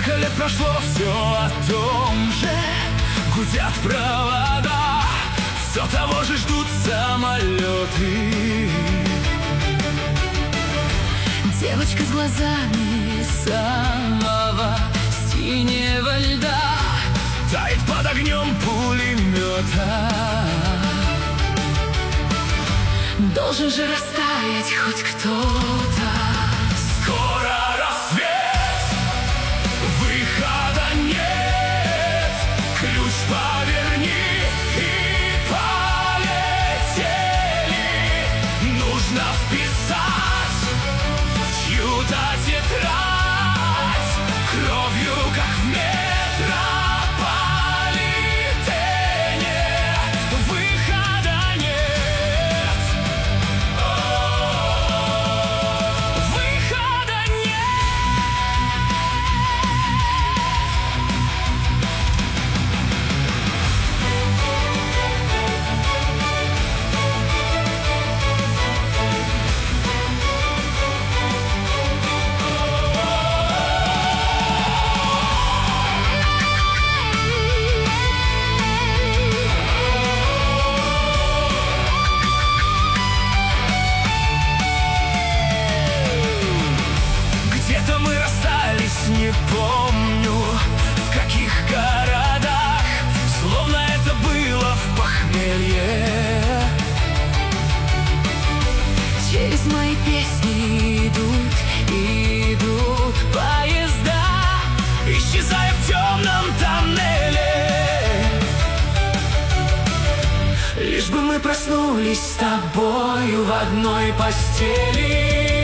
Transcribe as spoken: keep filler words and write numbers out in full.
Сколько лет прошло, все о том же. Гудят провода, все того же ждут самолеты. Девочка с глазами самого синего льда тает под огнем пулемета. Должен же растаять хоть кто-то. Скоро рассвет, выхода нет. Ключ поверни и полетели. Нужно вписать в чью-то тетрадь кровью, как в метрополитене. Выхода нет. Выхода нет. Где-то мы расстались, не помню в каких городах, словно это было в похмелье. Через мои песни идут, идут поезда, Исчезая в темном тоннеле. лишь бы мы проснулись с тобою в одной постели.